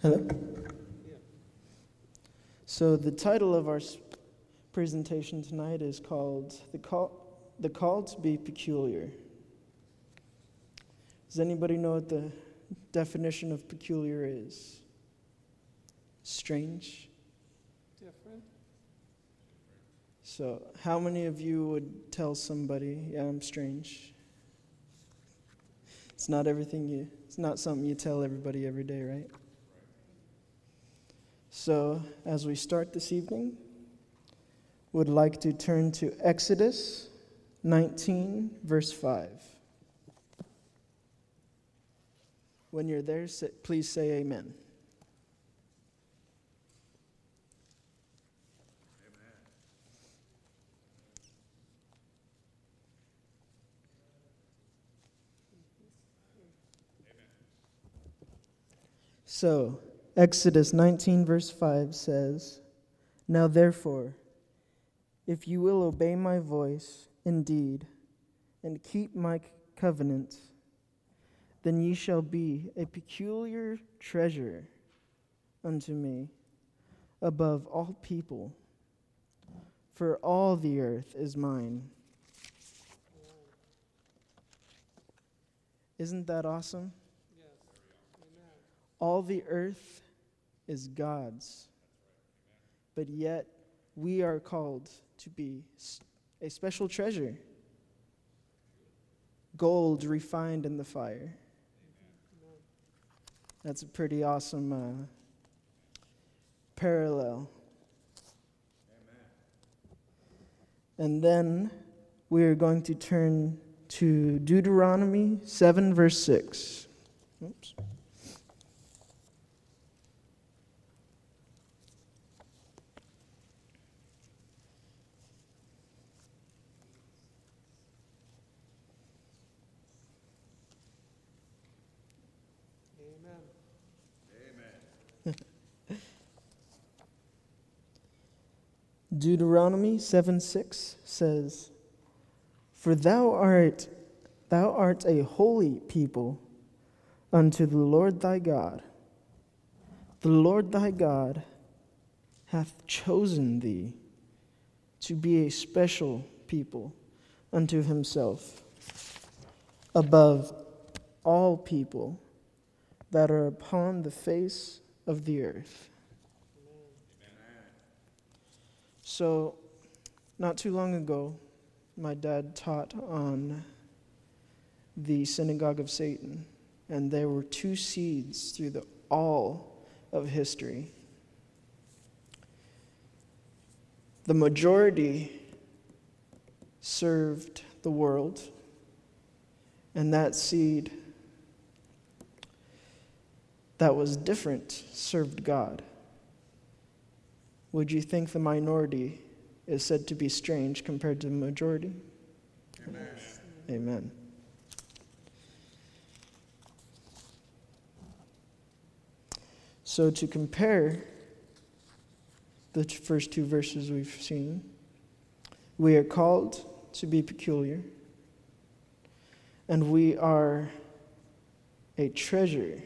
Hello? So the title of our presentation tonight is called The Call to Be Peculiar. Does anybody know what the definition of peculiar is? Strange? Different. So how many of you would tell somebody, yeah, I'm strange? It's not something you tell everybody every day, right? So, as we start this evening, would like to turn to Exodus 19, verse 5. When you're there, please say amen. So, Exodus 19, verse 5 says, "Now therefore, if you will obey my voice indeed, and keep my covenant, then ye shall be a peculiar treasure unto me above all people, for all the earth is mine." Isn't that awesome? Yes. Amen. All the earth is God's, but yet we are called to be a special treasure, gold refined in the fire. That's a pretty awesome parallel. And then we are going to turn to Deuteronomy 7, verse 6. Oops. Deuteronomy 7:6 says, "For thou art a holy people unto the Lord thy God. The Lord thy God hath chosen thee to be a special people unto himself, above all people that are upon the face of the earth." So, not too long ago, my dad taught on the synagogue of Satan, and there were two seeds through all of history. The majority served the world, and that seed that was different served God. Would you think the minority is said to be strange compared to the majority? Amen. Amen. So to compare the first two verses we've seen, we are called to be peculiar, and we are a treasure.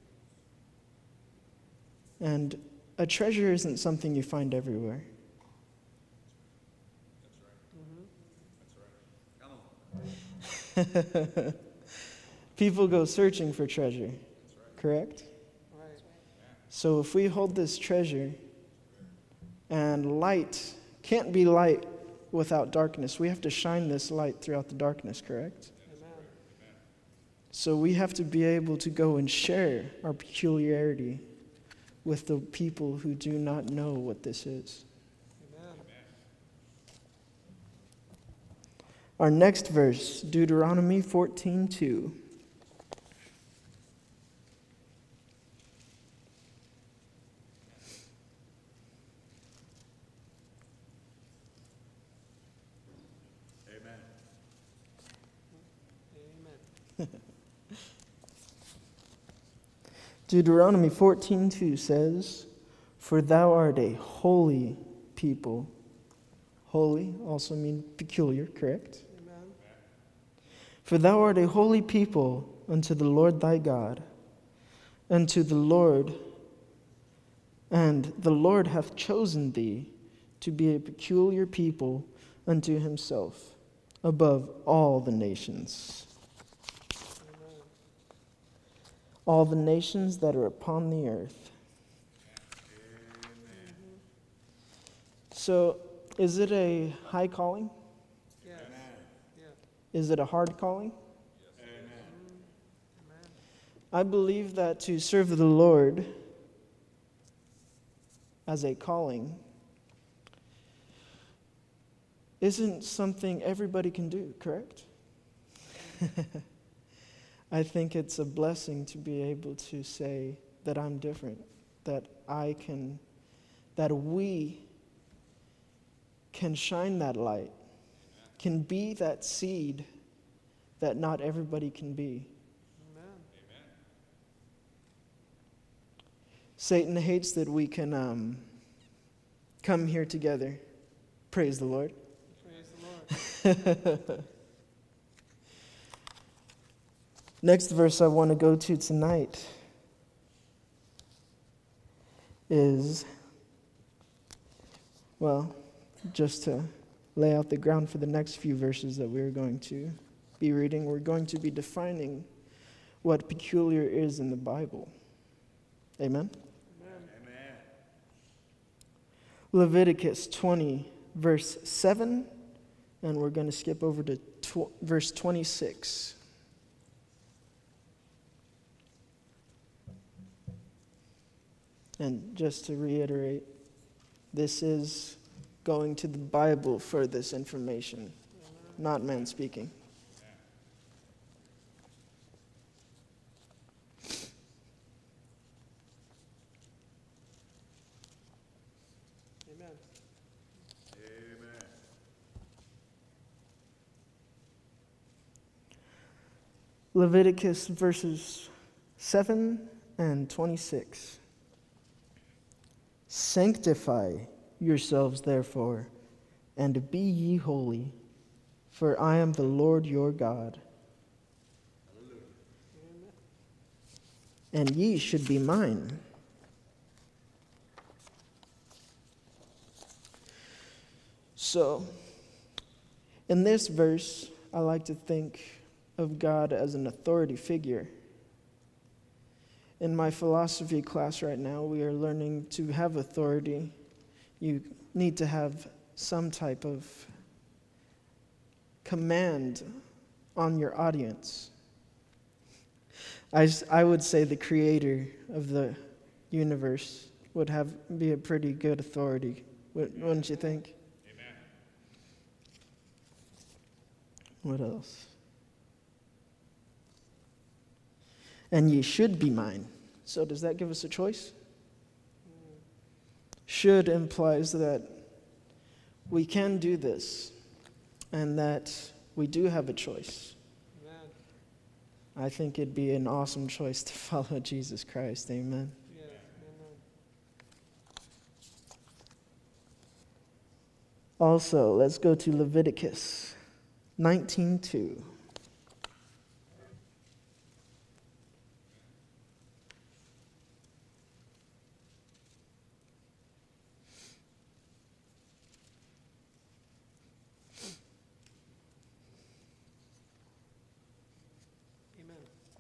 And a treasure isn't something you find everywhere. That's right. People go searching for treasure, correct? Right. So if we hold this treasure, and light can't be light without darkness, we have to shine this light throughout the darkness, correct? Amen. So we have to be able to go and share our peculiarity with the people who do not know what this is. Amen. Our next verse, Deuteronomy 14:2. Amen. Deuteronomy 14:2 says, "For thou art a holy people." Holy also means peculiar, correct? Amen. "For thou art a holy people unto the Lord thy God. Unto the Lord And the Lord hath chosen thee to be a peculiar people unto himself, above all the nations. Amen. All the nations that are upon the earth. So, is it a high calling? Yes. Yeah. Is it a hard calling? Amen. I believe that to serve the Lord as a calling isn't something everybody can do, correct? I think it's a blessing to be able to say that I'm different, that we can shine that light, can be that seed that not everybody can be. Amen. Satan hates that we can come here together. Praise the Lord. Praise the Lord. Next verse I want to go to tonight is, well, just to lay out the ground for the next few verses that we're going to be reading, we're going to be defining what peculiar is in the Bible. Amen? Amen. Leviticus 20, verse 7, and we're going to skip over to verse 26. And just to reiterate, this is going to the Bible for this information, not man speaking. Amen. Leviticus verses 7 and 26. Sanctify yourselves, therefore, and be ye holy, for I am the Lord your God. Amen. And ye should be mine. So, in this verse, I like to think of God as an authority figure. In my philosophy class right now, we are learning to have authority. You need to have some type of command on your audience. I would say the creator of the universe would be a pretty good authority, wouldn't you think? Amen. What else? And ye should be mine. So does that give us a choice? Should implies that we can do this and that we do have a choice. Amen. I think it'd be an awesome choice to follow Jesus Christ. Amen. Yes. Amen. Also, let's go to Leviticus 19:2. Amen.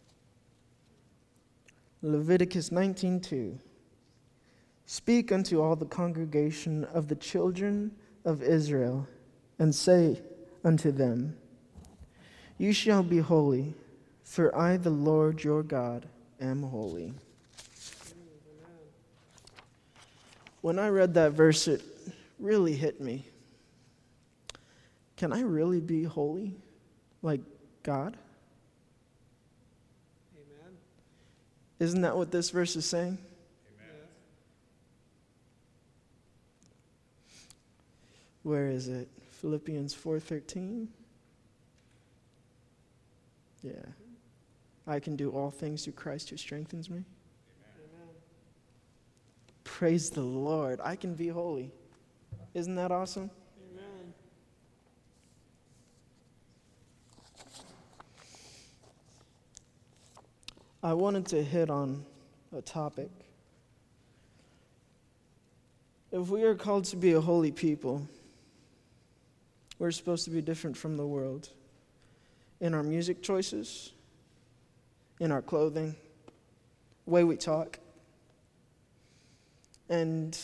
Leviticus 19:2. Speak unto all the congregation of the children of Israel, and say unto them, You shall be holy, for I, the Lord your God, am holy. Amen. When I read that verse, it really hit me. Can I really be holy like God? Amen. Isn't that what this verse is saying? Yes. Where is it? Philippians 4:13? Yeah. I can do all things through Christ who strengthens me. Amen. Praise the Lord. I can be holy. Isn't that awesome? Amen. I wanted to hit on a topic If we are called to be a holy people, we're supposed to be different from the world in our music choices, in our clothing, the way we talk, and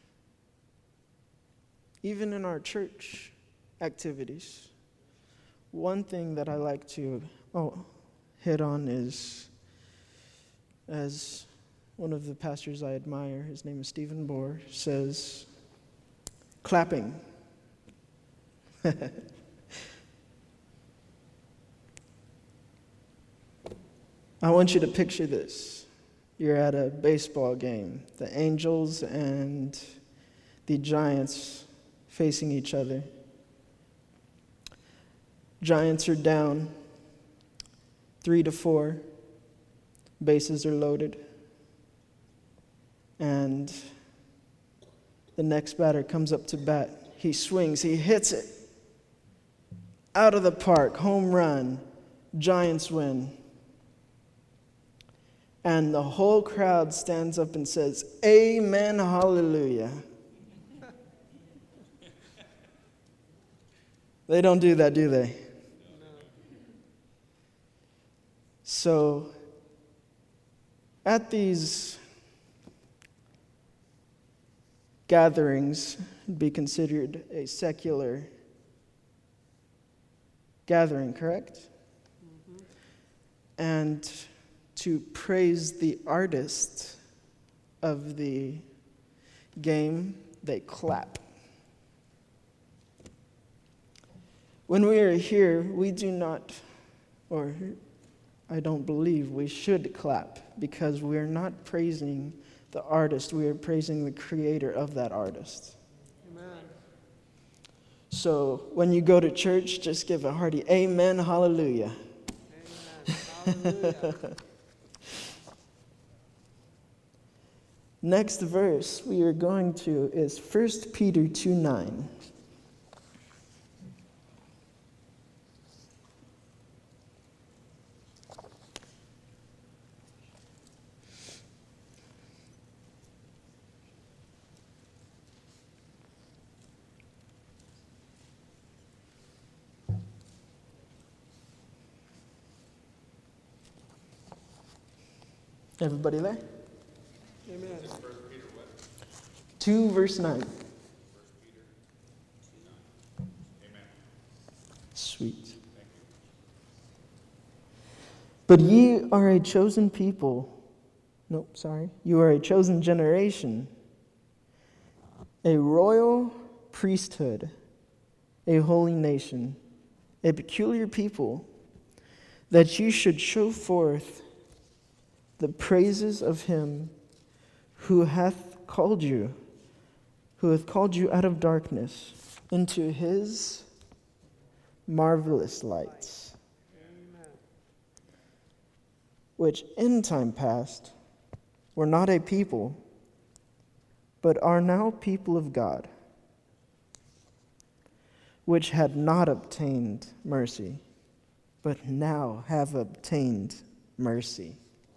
even in our church activities. One thing that I like to hit on is, as one of the pastors I admire, his name is Stephen Bohr, says, clapping. I want you to picture this. You're at a baseball game, the Angels and the Giants facing each other. Giants are down 3-4. Bases are loaded. And the next batter comes up to bat. He swings, he hits it. Out of the park, home run. Giants win. And the whole crowd stands up and says, "Amen, hallelujah." They don't do that, do they? No. So, at these gatherings, it'd be considered a secular gathering, correct? Mm-hmm. And to praise the artist of the game, they clap. When we are here, we do not, or I don't believe we should clap, because we are not praising the artist, we are praising the creator of that artist. Amen. So when you go to church, just give a hearty amen, hallelujah. Amen. Hallelujah. Next verse we are going to is 1 Peter 2:9. Everybody there? Amen. 2 verse 9. Sweet. But ye are a chosen people. You are a chosen generation, a royal priesthood, a holy nation, a peculiar people, that you should show forth the praises of him who hath called you out of darkness into his marvelous lights, Amen. which in time past were not a people, but are now people of God, which had not obtained mercy, but now have obtained mercy.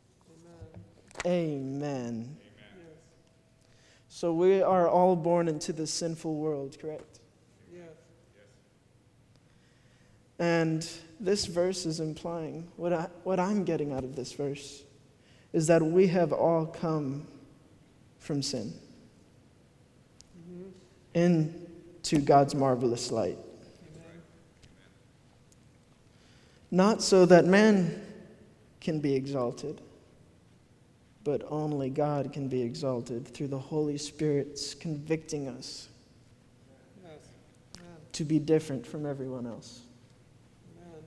Amen. Yes. So we are all born into this sinful world, correct? Yes. And this verse is implying, what I'm getting out of this verse is that we have all come from sin Mm-hmm. into God's marvelous light. Amen. Not so that man can be exalted, but only God can be exalted through the Holy Spirit's convicting us Yes. Amen. to be different from everyone else. Amen.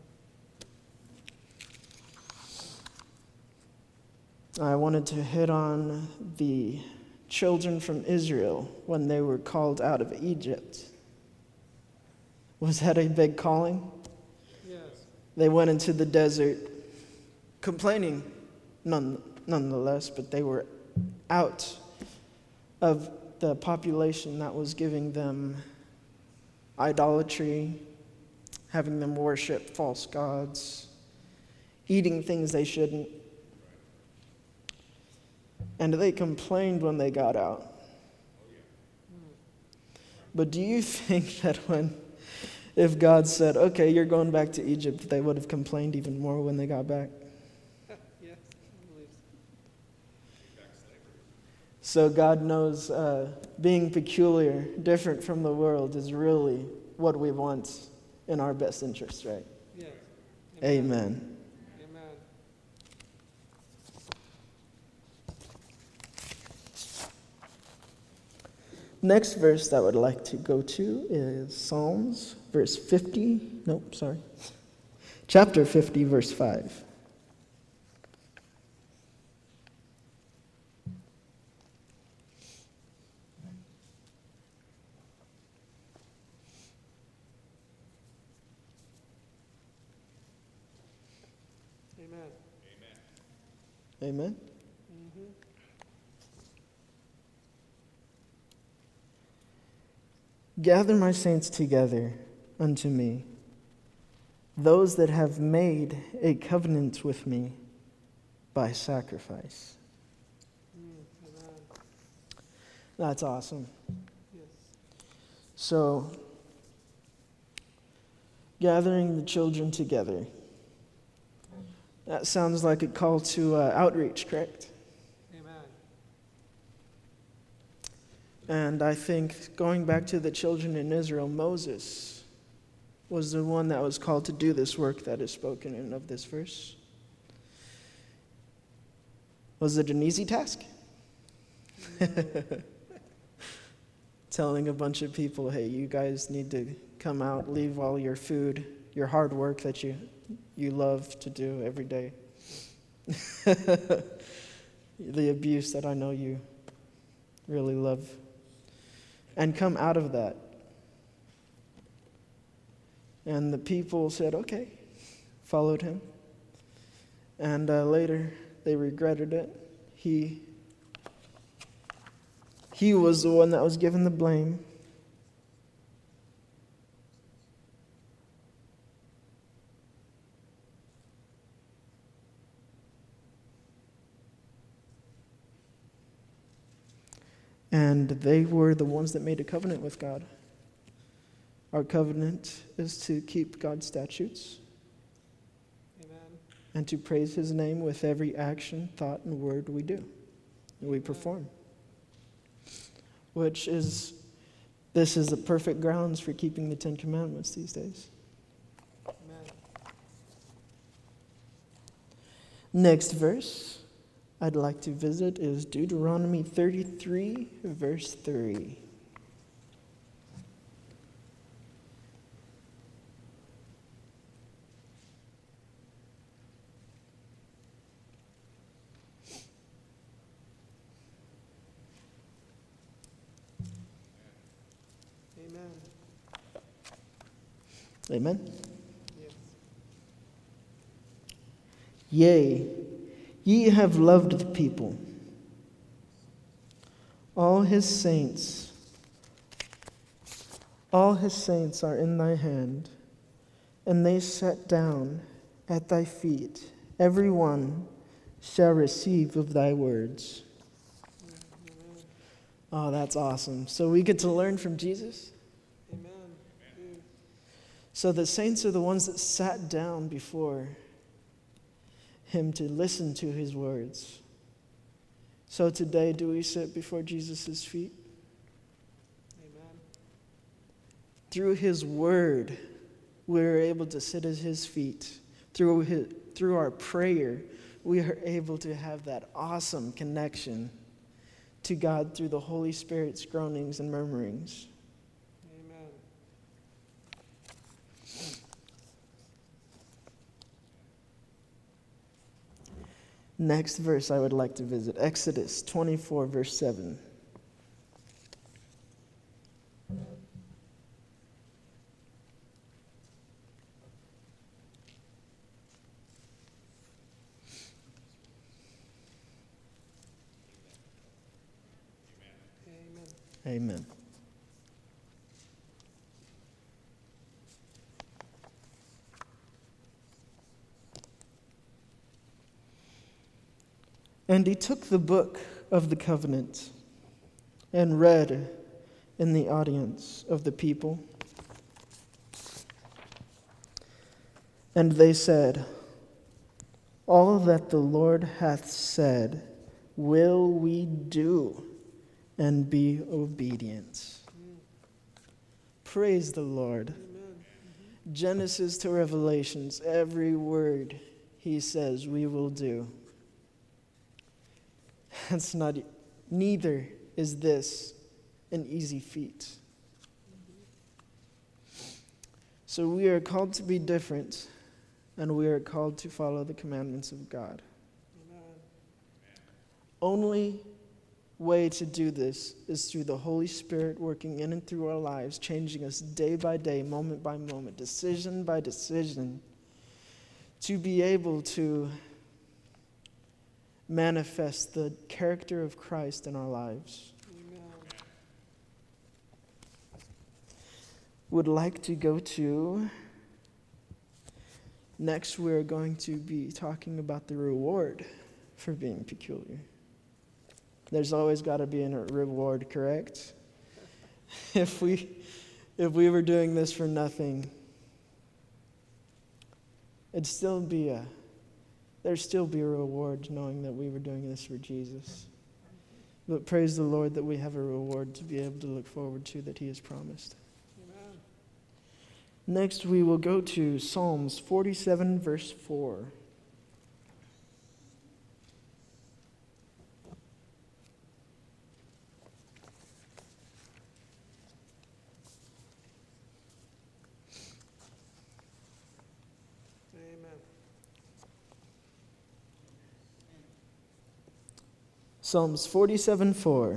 I wanted to hit on the children from Israel when they were called out of Egypt. Was that a big calling? Yes. They went into the desert complaining nonetheless, but they were out of the population that was giving them idolatry, having them worship false gods, eating things they shouldn't. And they complained when they got out. But do you think that if God said, okay, you're going back to Egypt, they would have complained even more when they got back? Yes, I believe So so. God knows being peculiar, different from the world, is really what we want in our best interest, right? Yes. Amen. Amen. Next verse that I would like to go to is Psalms, chapter 50, verse 5. Amen. Amen. Mm-hmm. Gather my saints together unto me, those that have made a covenant with me by sacrifice. Amen. That's awesome. Yes. So, gathering the children together. That sounds like a call to outreach, correct? Amen. And I think going back to the children in Israel, Moses was the one that was called to do this work that is spoken in of this verse. Was it an easy task? Telling a bunch of people, hey, you guys need to come out, leave all your food, your hard work that you love to do every day. The abuse that I know you really love. And come out of that. And the people said, okay, followed him. And later, they regretted it. He was the one that was given the blame. And they were the ones that made a covenant with God. Our covenant is to keep God's statutes. Amen. And to praise his name with every action, thought, and word we do, and we perform. This is the perfect grounds for keeping the Ten Commandments these days. Amen. Next verse I'd like to visit is Deuteronomy 33, verse 3. Amen. Amen? Yes. Yea, ye have loved the people. All his saints are in thy hand, and they sat down at thy feet. Every one shall receive of thy words. Amen. Oh, that's awesome. So we get to learn from Jesus. Amen. Amen. So the saints are the ones that sat down before him to listen to his words. So today, do we sit before Jesus' feet? Amen. Through his word, we're able to sit at his feet. Through our prayer, we are able to have that awesome connection to God through the Holy Spirit's groanings and murmurings. Amen. Next verse I would like to visit, Exodus 24, verse 7. Amen. Amen. And he took the book of the covenant and read in the audience of the people. And they said, "All that the Lord hath said will we do, and be obedient." Praise the Lord. Amen. Genesis to Revelations, every word he says we will do. Neither is this an easy feat. So we are called to be different, and we are called to follow the commandments of God. Amen. Only way to do this is through the Holy Spirit working in and through our lives, changing us day by day, moment by moment, decision by decision, to be able to manifest the character of Christ in our lives. Amen. Would like to go to, next we're going to be talking about the reward for being peculiar. There's always got to be a reward, correct? If we were doing this for nothing, there'd still be a reward knowing that we were doing this for Jesus. But praise the Lord that we have a reward to be able to look forward to that he has promised. Amen. Next, we will go to Psalms 47, verse 4. Amen. Psalms 47:4.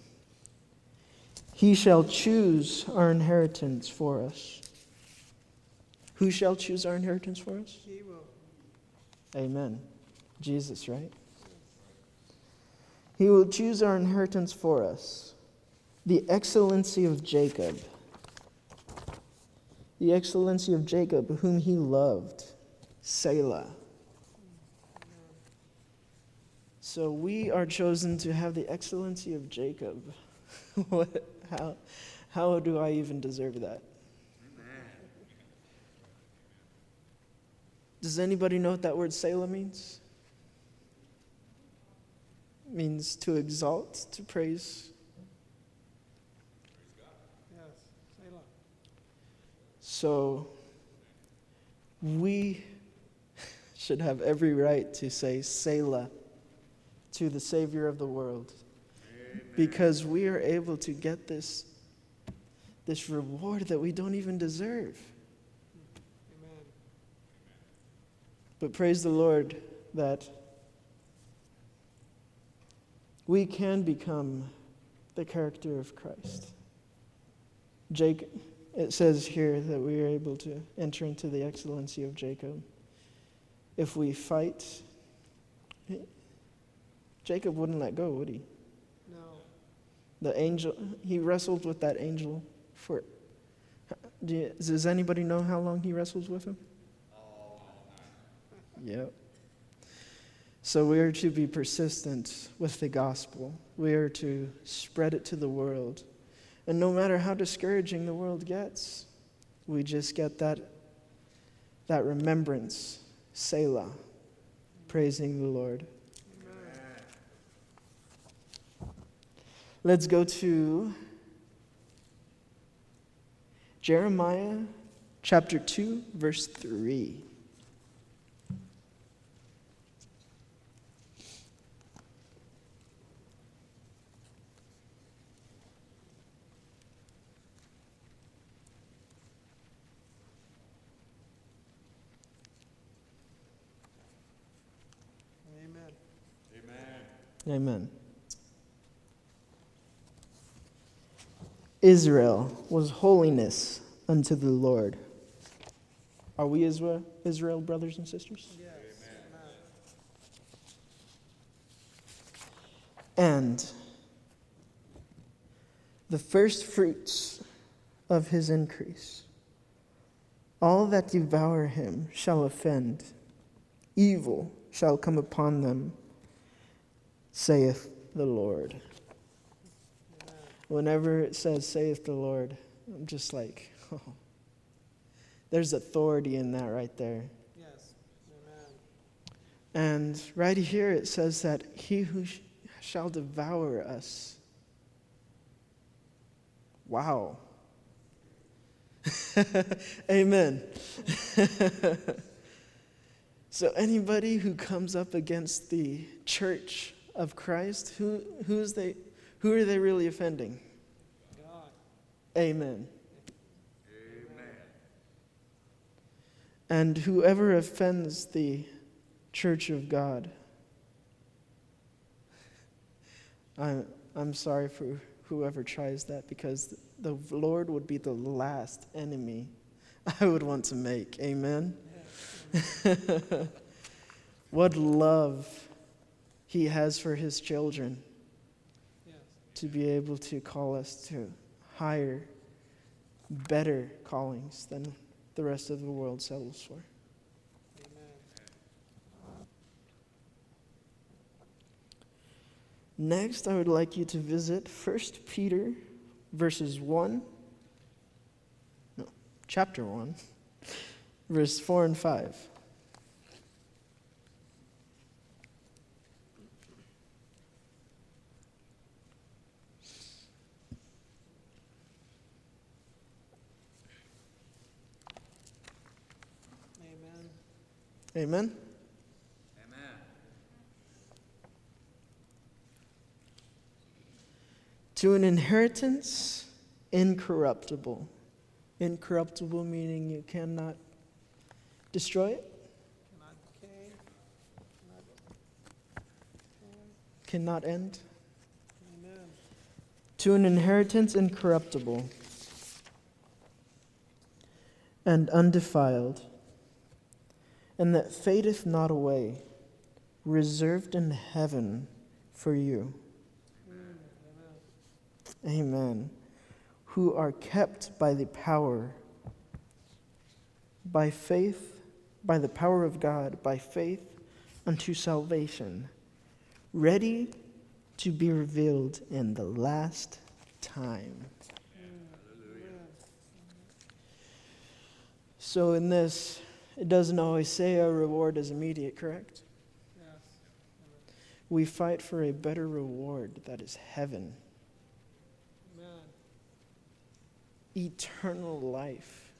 He shall choose our inheritance for us. Who shall choose our inheritance for us? He will. Amen. Jesus, right? He will choose our inheritance for us. The excellency of Jacob. The excellency of Jacob, whom he loved. Selah. So we are chosen to have the excellency of Jacob. How do I even deserve that? Does anybody know what that word Selah means? It means to exalt, to praise. Yes. Selah. So we should have every right to say Selah to the Savior of the world. Amen. Because we are able to get this reward that we don't even deserve. Amen. But praise the Lord that we can become the character of Christ. It says here that we are able to enter into the excellency of Jacob. If we fight, Jacob wouldn't let go, would he? No. The angel, he wrestled with that angel for. Does anybody know how long he wrestles with him? Yep. So we are to be persistent with the gospel. We are to spread it to the world. And no matter how discouraging the world gets, we just get that remembrance, Selah, praising the Lord. Amen. Let's go to Jeremiah chapter 2, verse 3. Amen. Israel was holiness unto the Lord. Are we Israel, brothers and sisters? Yes. Amen. And the first fruits of his increase, all that devour him shall offend, evil shall come upon them, saith the Lord. Whenever it says, saith the Lord, I'm just like, oh, there's authority in that right there. Yes. Amen. And right here it says that he who shall devour us. Wow. Amen. So anybody who comes up against the church of Christ, who are they really offending? God. Amen. And whoever offends the church of God, I'm sorry for whoever tries that, because the Lord would be the last enemy I would want to make. Amen. What love he has for his children, Yes. to be able to call us to higher, better callings than the rest of the world settles for. Amen. Next, I would like you to visit 1 Peter chapter 1, verse 4 and 5. Amen. Amen? To an inheritance incorruptible. Incorruptible meaning you cannot destroy it, Cannot decay. cannot end. Amen. To an inheritance incorruptible and undefiled, and that fadeth not away, reserved in heaven for you. Amen. Who are kept by the power, by faith, by the power of God, by faith unto salvation, ready to be revealed in the last time. Amen. So in this, it doesn't always say our reward is immediate, correct? Yes. We fight for a better reward that is heaven. Amen. Eternal life.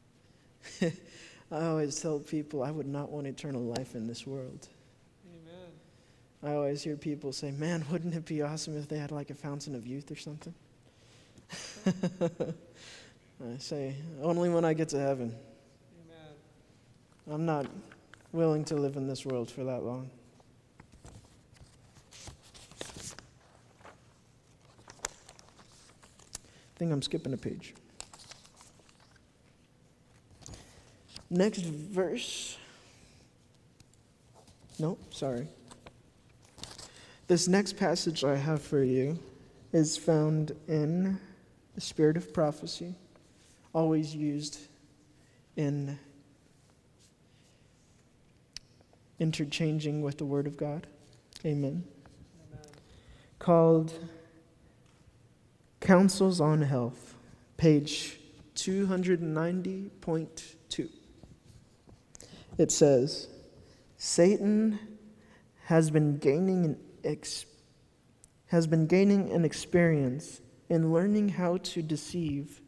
I always tell people I would not want eternal life in this world. Amen. I always hear people say, man, wouldn't it be awesome if they had like a fountain of youth or something? I say, only when I get to heaven. Amen. I'm not willing to live in this world for that long. I think I'm skipping a page. Next verse. No, sorry. This next passage I have for you is found in the Spirit of Prophecy, always used in interchanging with the Word of God. Amen. Amen. Called Counsels on Health, page 290.2. It says, Satan has been gaining an experience in learning how to deceive,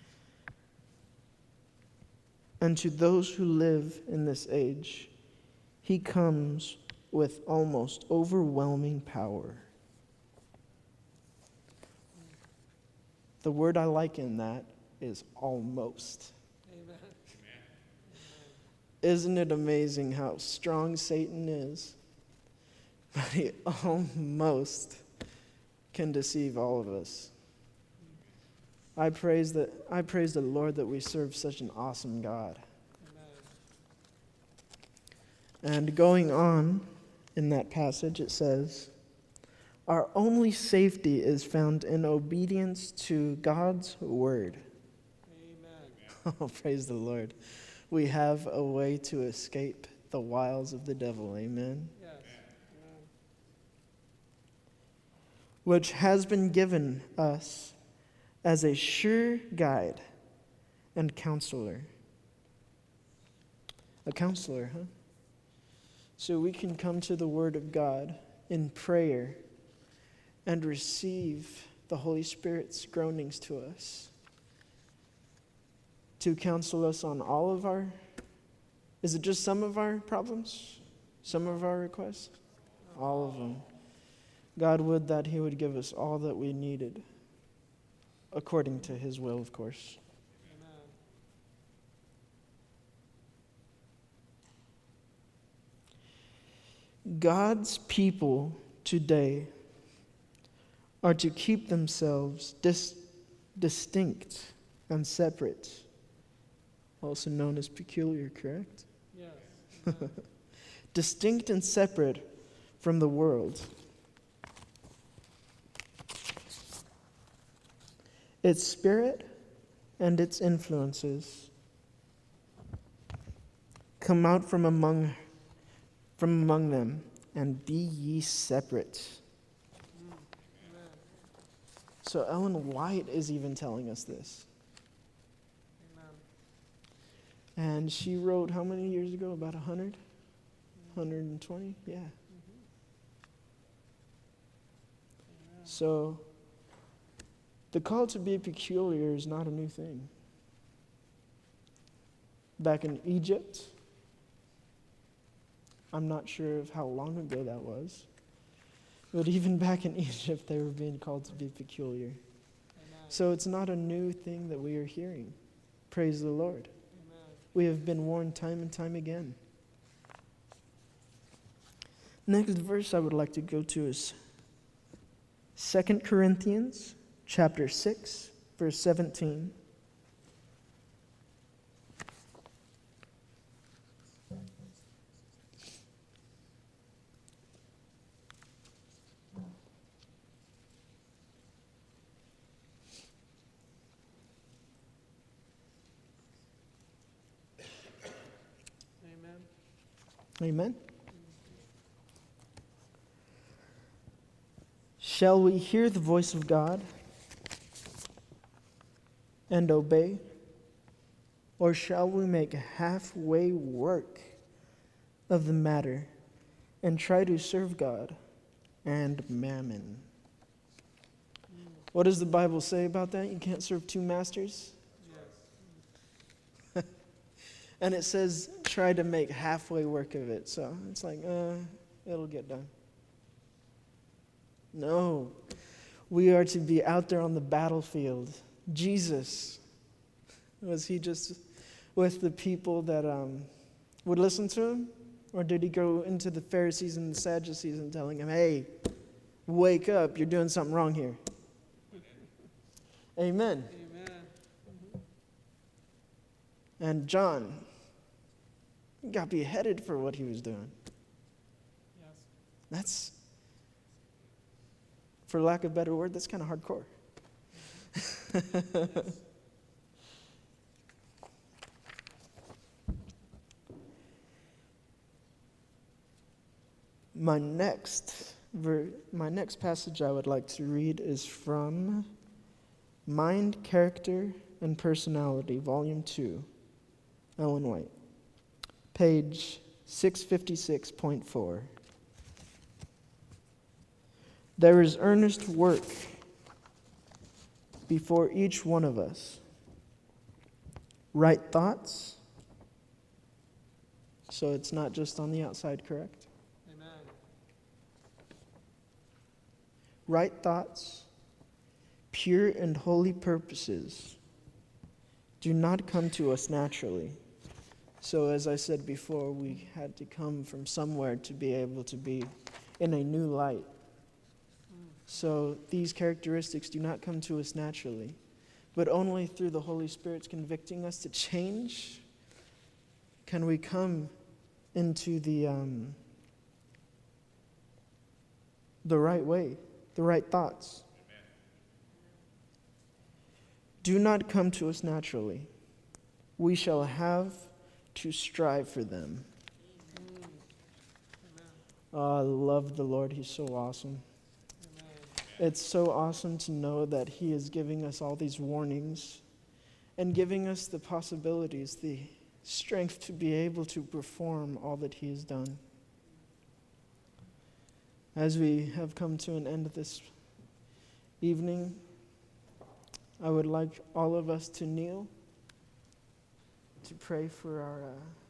and to those who live in this age, he comes with almost overwhelming power. The word I like in that is almost. Amen. Isn't it amazing how strong Satan is? But he almost can deceive all of us. I praise the Lord that we serve such an awesome God. Amen. And going on in that passage, it says, our only safety is found in obedience to God's word. Amen. Oh, praise the Lord. We have a way to escape the wiles of the devil. Amen. Yes. Amen. Which has been given us as a sure guide and counselor. A counselor, huh? So we can come to the Word of God in prayer and receive the Holy Spirit's groanings to us, to counsel us on all of our, is it just some of our problems? Some of our requests? All of them. God would that He would give us all that we needed, according to His will, of course. Amen. God's people today are to keep themselves distinct and separate, also known as peculiar, correct? Yes. Amen. Distinct and separate from the world. Its spirit and its influences come out from among them, and be ye separate. Amen. So Ellen White is even telling us this. Amen. And she wrote how many years ago? About 100? 120? Yeah. Amen. So the call to be peculiar is not a new thing. Back in Egypt, I'm not sure of how long ago that was, but even back in Egypt, they were being called to be peculiar. Amen. So it's not a new thing that we are hearing. Praise the Lord. Amen. We have been warned time and time again. Next verse I would like to go to is 2 Corinthians chapter 6, verse 17. Amen. Amen. Shall we hear the voice of God and obey? Or shall we make halfway work of the matter and try to serve God and mammon? What does the Bible say about that? You can't serve two masters? Yes. And it says try to make halfway work of it. So it's like, it'll get done. No, we are to be out there on the battlefield. Jesus, was he just with the people that would listen to him? Or did he go into the Pharisees and the Sadducees and telling them, hey, wake up, you're doing something wrong here? Amen. Amen. And John got beheaded for what he was doing. Yes. That's, for lack of a better word, that's kind of hardcore. Yes. My next passage I would like to read is from Mind, Character, and Personality, Volume 2, Ellen White, page 656.4. There is earnest work before each one of us. Right thoughts. So it's not just on the outside, correct? Amen. Right thoughts, pure and holy purposes do not come to us naturally. So as I said before, we had to come from somewhere to be able to be in a new light. So these characteristics do not come to us naturally, but only through the Holy Spirit's convicting us to change can we come into the right way, the right thoughts. Amen. Do not come to us naturally. We shall have to strive for them. Amen. Oh, I love the Lord. He's so awesome. Amen. It's so awesome to know that He is giving us all these warnings and giving us the possibilities, the strength to be able to perform all that He has done. As we have come to an end of this evening, I would like all of us to kneel to pray for our